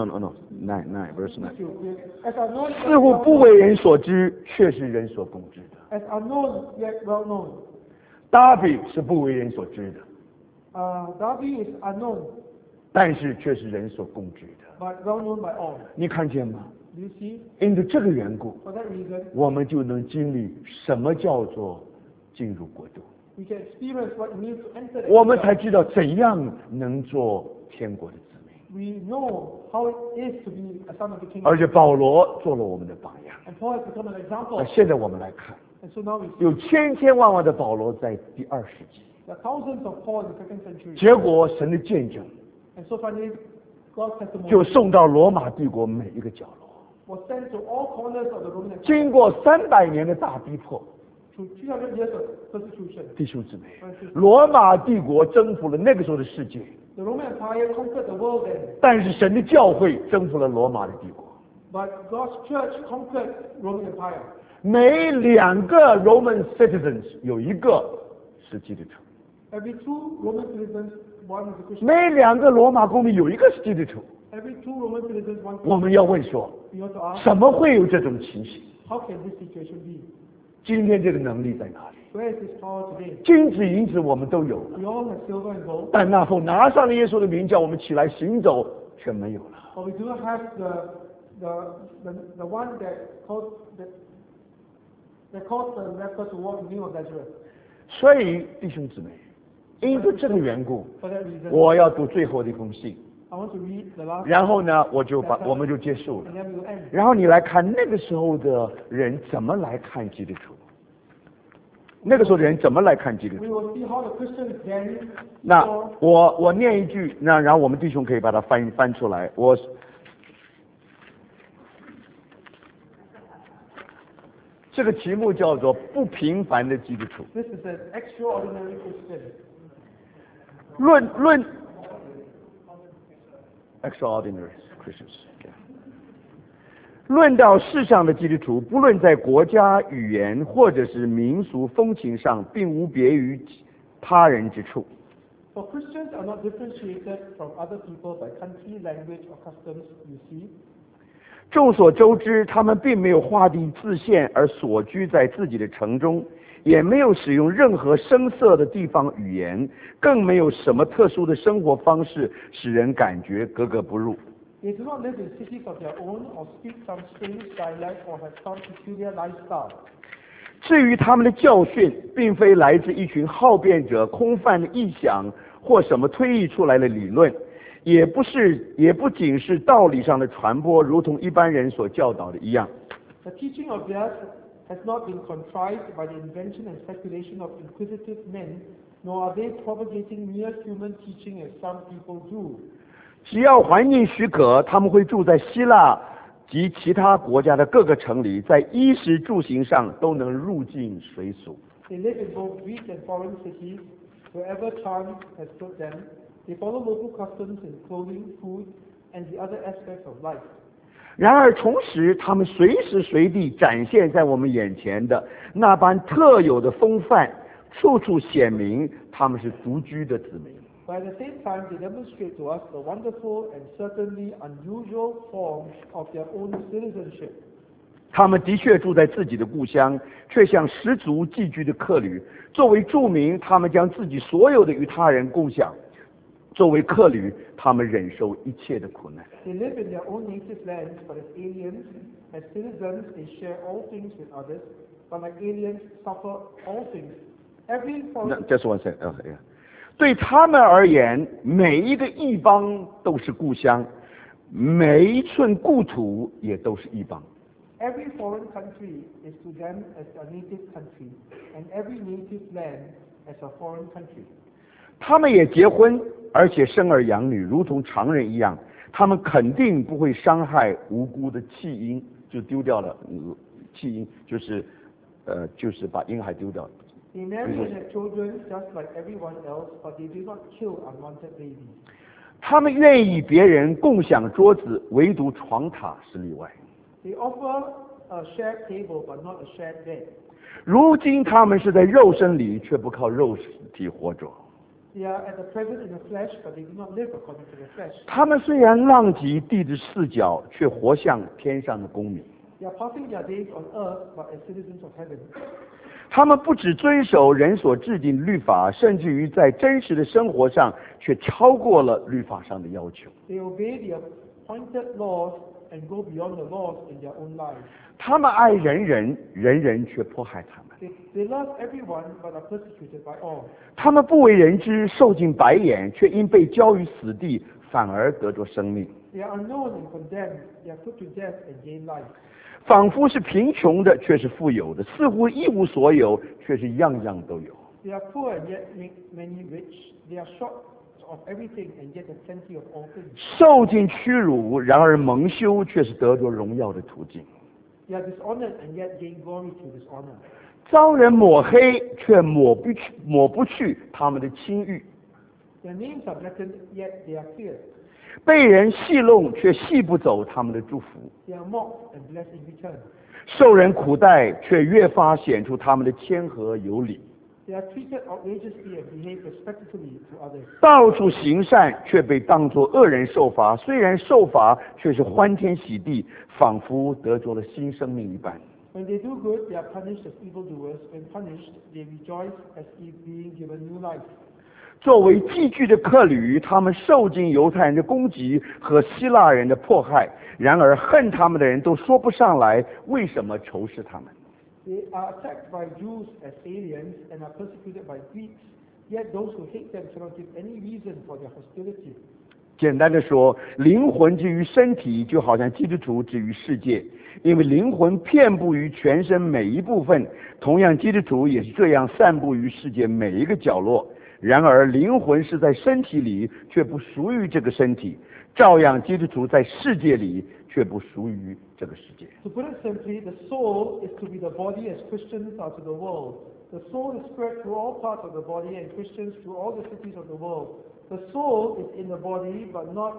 verse 9。 as unknown, 似乎不为人所知，却是人所共知的。 as unknown yet well known. 大卫是不为人所知的， Darby is unknown 但是却是人所共知的。 but well known by all. 你看见吗？ Do you see? 因着这个缘故， For that reason, 我们就能经历什么叫做进入国度， we can experience what it means to enter the 我们 kingdom. 才知道怎样能做天国的子民。 We know how it is to be a son of the kingdom. 而且保罗做了我们的榜样。 And Paul has become an 那 example. 现在我们来看， And so now we see 有千万万的保罗在第2世纪， the thousands of Paul in the second century. 结果神的见证 And so finally, God's testimony 就送到罗马帝国每一个角落。 was sent to all corners of the Roman Empire 经过300年的大逼迫， through 300 years of persecution. 弟兄姊妹，罗马帝国征服了那个时候的世界， The Roman Empire conquered the world then, 但是神的教会征服了罗马的帝国。 but God's church conquered Roman Empire. 每2个 Roman citizens 有一个是基督徒， Every 2 Roman citizens, one is a Christian. 每2个罗马公民有一个是基督徒。 Every 2 Roman citizens, one 我 Christian. 们要问说， We want to ask, 怎么会有这种情形？ how can this situation be? 今天这个能力在哪里？ Where is this power today? 金子银子我们都有了， We all have silver and gold, 但那后拿上了耶稣的名，叫我们起来行走，却没有了。 but we do not have the one that caused the leper to walk in the name of Nazareth. 所以弟兄姊妹，因着这个缘故， For that reason, 我要读最后的一封信， I want to read the last 然后呢，我们就结束了 and。then we will end. 然后你来看那个时候的人怎么来看基督徒，那个时候的人怎么来看基督 We 徒？ will see how the Christians then 那 saw 我念一句，那然后我们弟兄可以把它翻出来。这个题目叫做不平凡的基督徒。 this is an extraordinary Christian. 论 extraordinary Christians。论到世上的基督徒，不论在国家、语言或者是民俗风情上，并无别于他人之处。 For Christians are not differentiated from other people by country, language, or customs, you see. 众所周知，他们并没有划定自限而所居在自己的城中，也没有使用任何声色的地方语言，更没有什么特殊的生活方式使人感觉格格不入。 They do not live in cities of their own or speak some strange dialect or have some peculiar lifestyle. 至于他们的教训，并非来自一群好辩者空泛的臆想或什么推议出来的理论，也不仅是道理上的传播，如同一般人所教导的一样。 The teaching of theirs has not been contrived by the invention and speculation of inquisitive men, nor are they propagating mere human teaching as some people do. 只要环境许可，他们会住在希腊及其他国家的各个城里，在衣食住行上都能入境随俗。 They live in both Greek and foreign cities, wherever chance has put them. They follow local customs in clothing, food, and the other aspects of life. 然而同时，他们随时随地展现在我们眼前的那般特有的风范，处处显明他们是独居的子民。 But at the same time, they demonstrate to us the wonderful and certainly unusual forms of their own citizenship. 他们的确住在自己的故乡，却像十足寄居的客旅。作为住民，他们将自己所有的与他人共享；作为客旅，他们忍受一切的苦难。 They live in their own native lands, but as aliens, as citizens, they share all things with others. But like aliens, suffer all things. Every 那 foreign, just one second，对他们而言，每一个异邦都是故乡，每一寸故土也都是异邦。 every foreign country is to them as a native country, and every native land as a foreign country. 他们也结婚，而且生儿养女，如同常人一样。 他们肯定不会伤害无辜的弃婴，就丢掉了弃婴，就是把婴孩丢掉了。 They marry and have children just like everyone else, but they do not kill unwanted babies. 他们愿意别人共享桌子，唯独床榻是例外。 They offer a shared table, but not a shared bed. 如今他们是在肉身里，却不靠肉体活着。 They are at the present in the flesh, but they do not live according to the flesh. 他们虽然浪迹地之四角，却活像天上的公民。 They are passing their days on earth, but as citizens of heaven. 他们不只遵守人所制定的律法，甚至于在真实的生活上，却超过了律法上的要求。 They obey the appointed laws and go beyond the laws in their own lives. 他们爱人人，人人却迫害他们。 They love everyone, but are persecuted by all. 他们不为人知，受尽白眼，却因被交于死地，反而得着生命。 They are unknown and condemned. They are put to death and gain life. 仿佛是贫穷的，却是富有的；似乎一无所有，却是样样都有。 They are poor and yet make many rich. They are short of everything and yet have plenty of all things. 受尽屈辱，然而蒙羞，却是得着荣耀的途径。 They are dishonored and yet gain glory through dishonor. 遭人抹黑，却抹不去他们的清誉； Their names are blackened, yet they are clear. 被人戏弄，却戏不走他们的祝福； They are mocked and blessed in return. 受人苦待，却越发显出他们的谦和有礼； They are treated outrageously and behave respectfully to others. 到处行善，却被当作恶人受罚；虽然受罚，却是欢天喜地，仿佛得着了新生命一般。 When they do good, they are punished as evildoers. When punished, they rejoice as if being given new life. 作为寄居的客旅，他们受尽犹太人的攻击和希腊人的迫害，然而恨他们的人都说不上来为什么仇视他们。 They are attacked by Jews as aliens and are persecuted by Greeks, yet those who hate them cannot give any reason for their hostility. 简单的说，灵魂至于身体，就好像基督徒至于世界，因为灵魂遍布于全身每一部分，同样基督徒也是这样散布于世界每一个角落。然而灵魂是在身体里，却不属于这个身体；照样基督徒在世界里，却不属于这个世界。 To put it simply, the soul is to be the body as Christians are to the world. The soul is spread through all parts of the body and Christians through all the cities of the world. The soul is in the body but not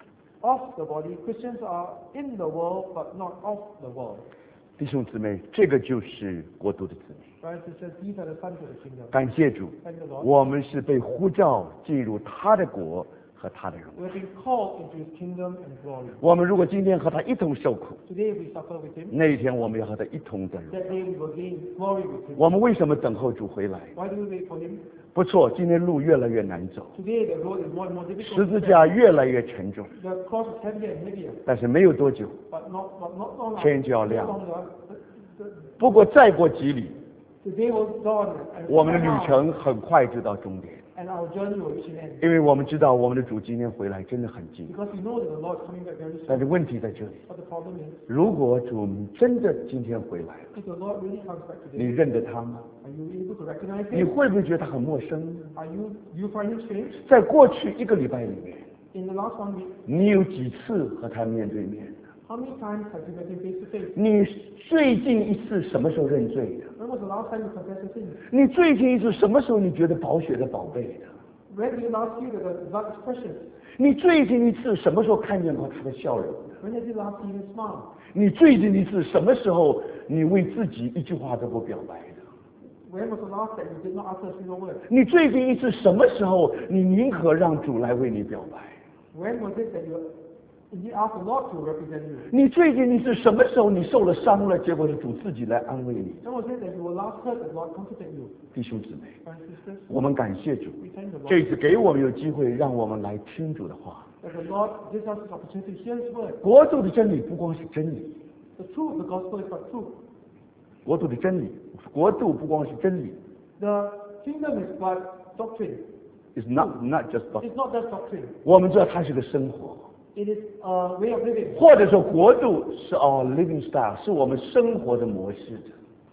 of the body. Christians are in the world but not of the world. 弟兄姊妹，这个就是国度的子民。 Brothers and sisters, these are the sons of the kingdom. 感谢主， Thank the Lord. 我们是被呼召进入他的国和他的荣耀。 We have been called into His kingdom and glory. 我们如果今天和他一同受苦， Today we suffer with Him. 那一天我们要和他一同得荣。 That day we will gain glory with Him. 我们为什么等候主回来？ Why do we wait for Him? 不错，今天路越来越难走， Today the road is more and more difficult. 十字架越来越沉重， The cross is heavier and heavier. 但是没有多久， But not long. 天就要亮。 Not longer. 不过再过几里， The day will dawn, and 我们的旅程很快就到终点， and our journey will reach an end. 因为我们知道我们的主今天回来真的很近。 Because we know that the Lord is coming back very 但 soon. 是问题在这里， But the problem is, 如果主真的今天回来了， if the Lord really comes back 你 today, 认得他吗？ are you able to recognize 你 Him? 会不会觉得他很陌生？ Are you find Him strange? 在过去一个礼拜里面， In the last 1 week, 你有几次和他面对面？ how many times have you met Him face to face? 你最近一次什么时候认罪的？ When was the last time you confessed your sins? 你最近一次什么时候你觉得宝血的宝贝的？ When did you last feel that the blood is precious? 你最近一次什么时候看见过他的笑容的？ When did you last see Him smile? 你最近一次什么时候你为自己一句话都不表白的？ When was the last that you did not utter a single word? 你最近一次什么时候你宁可让主来为你表白？ When was it that you indeed asked the Lord to represent you? 你最近一次什么时候你受了伤了，结果是主自己来安慰你？ When was it that you were last hurt that God comforted you? 弟兄姊妹， Brothers and sisters, 我们感谢主， we thank the 这 Lord 次给我们有机会，让我们来听主的话。 that the Lord gives us this opportunity to hear His word. 国度的真理不光是真理， The truth of the gospel is not truth. 国度的真理，国度不光是真理 The kingdom is but doctrine. ，is not just about。 It's not just doctrine. 我们知道它是个生活， It is a way of living. 或者说国度是our living style，是我们生活的模式。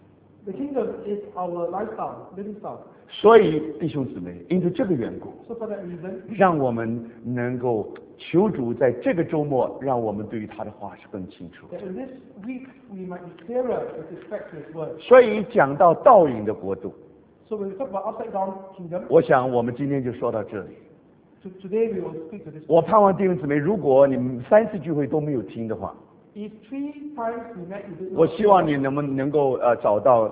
The kingdom is our lifestyle, living style. 所以弟兄姊妹，因着这个缘故， So for that reason, 让我们能够求主在这个周末，让我们对于他的话是更清楚。 that in this week we might be clearer with respect to His word. 所以讲到倒影的国度， So when we talk about upside down kingdom, 我想我们今天就说到这里。 today we will speak to this. 我盼望弟兄姊妹，如果你们3次聚会都没有听的话， If 3 times we met, you did 我 not 希望你能够找到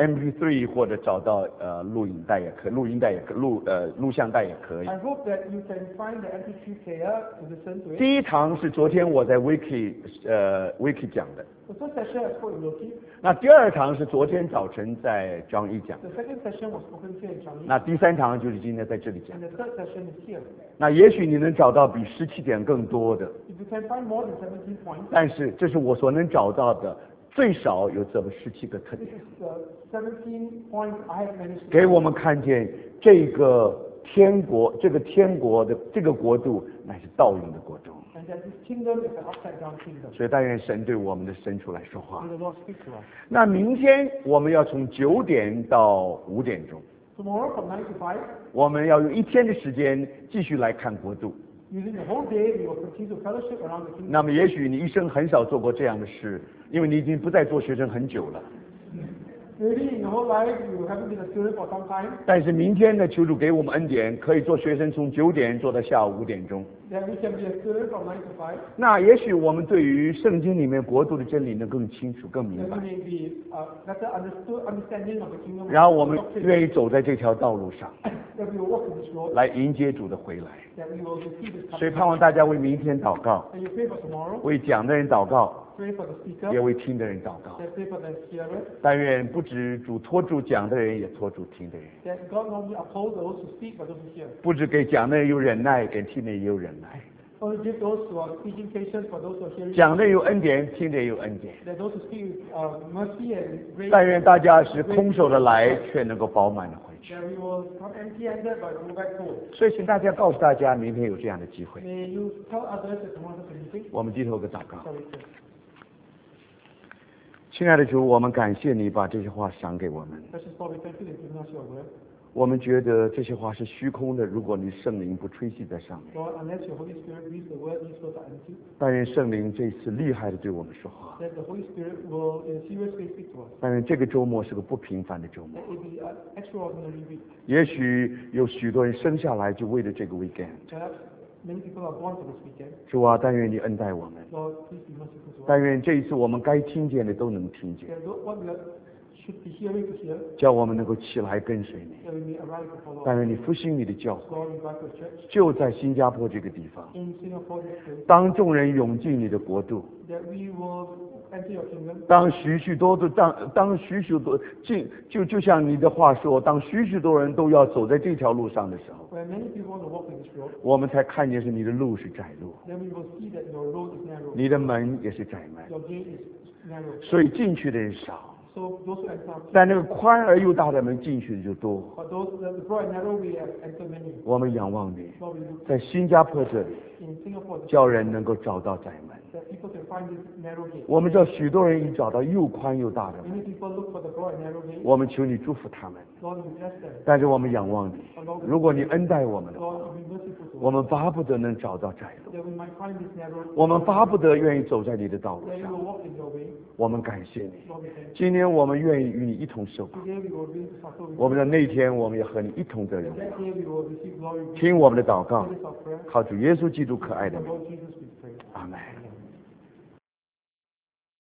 MP3 或者找到录影带也可以，录音带也可以，录像带也可以。 I hope that you can find the MP3 player to listen to it. 第一堂是昨天我在 Wiki 讲的， The first session I spoke in Loki. 那第二堂是昨天早晨在张一讲， The second session was spoken here in Changi. 那第三堂就是今天在这里讲 And。the third session is here. 那也许你能找到比17点更多的， If you can find more than 17 points, 但是这是我所能找到的，最少有这么17个特 this 点， is the 17 points I have managed to 给我们看见这个天国，这个天国的这个国度乃是倒影的国度。 and that this kingdom is an upside down kingdom. 所以但愿神对我们的深处来说话 May。the Lord speak to us. 那明天我们要从9点到5点钟， Tomorrow from 9 to 5, 我们要用1天的时间继续来看国度。 using the whole day, we will continue to fellowship around the kingdom. 那么也许你一生很少做过这样的事，因为你已经不再做学生很久了。 Maybe in your whole life you haven't been a student for some time, 但是明天呢，求主给我们恩典，可以做学生从9点做到下午5点钟。 then we can be a student from 9 to 5. 那也许我们对于圣经里面国度的真理能更清楚、更明 Then 白 we，may be better understanding of the kingdom. 然后我们 doctrine. 愿意走在这条道路上， That we will walk in this road. 来迎接主的回来。 That we will receive His 所以 coming. 盼望大家为明天祷告， And you pray for tomorrow. 为讲的人祷告， Pray for the 也 speaker. 为听的人祷告。 Then pray for the hearer. 但愿不止主托住讲的人，也托住听的人； That God not only uphold those who speak, but those who hear. 不止给讲的人有忍耐，给听的人也有忍耐。 Only give those who are speaking patience, for those who are hearing. 讲的人有恩典，听的人有恩典。 That those who speak with mercy and grace. 但愿大家是空手的来，却能够饱满的回去。 That we will come empty-handed, but go back full. 所以，请大家告诉大家，明天有这样的机会。 May you tell others that tomorrow is a meeting. 我们低头个祷告。 Shall we pray? 亲爱的主，我们感谢你把这些话赏给我们。 Precious Lord, we thank you that you've given us your word. 我们觉得这些话是虚空的，如果你圣灵不吹气在上面。 Lord, unless your Holy Spirit reads the word, these words are empty. 但愿圣灵这次厉害的对我们说话。 That the Holy Spirit will in a serious way speak to us. 但愿这个周末是个不平凡的周末。 That it be an extraordinary week. 也许有许多人生下来就为了这个 weekend。 Perhaps many people are born for this weekend. 主啊，但愿你恩待我们。 Lord, please be merciful to us. 但愿这一次我们该听见的都能听见， That what we should be hearing to hear, 叫我们能够起来跟随你。 that we may arise to follow. 但愿你复兴你的教会， Lord, revive your church 就在新加坡这个地方。 in Singapore this place. 当众人涌进你的国度， That we will enter your kingdom. 当许许多就像你的话说，当许许多人都要走在这条路上的时候， When many people want to walk in this road, 我们才看见是你的路是窄路， then we will see that your road is narrow. 你的门也是窄门， Your gate is narrow. 所以进去的人少。 So those who enter, 但那个宽而又大的门进去的就多。 but those the broad and narrow way have entered many. 我们仰望你， Lord, we look 在新加坡这里， in Singapore 叫人能够找到窄门。 that people can find this narrow gate. 我们知道许多人已找到又宽又大的门， Many people look for the broad and narrow gate. 我们求你祝福他们。 Lord, you bless them. 但是我们仰望你， But Lord, 如果你恩待我们的话， Lord, be merciful to 我 us. 们巴不得能找到窄路， That we might find this narrow. 我们巴不得愿意走在你的道路 That we 上。 will walk in your way. 我们感谢你， Lord, we thank you. 今天我们愿意与你一同受苦。 Today we will be to suffer with 我们的那天，我们也和你一同得荣 you. 耀。 That day we will receive glory. 听我们的祷告 This is our prayer. 靠主耶稣基督可爱的 In 名， the Lord Jesus we pray. 阿门。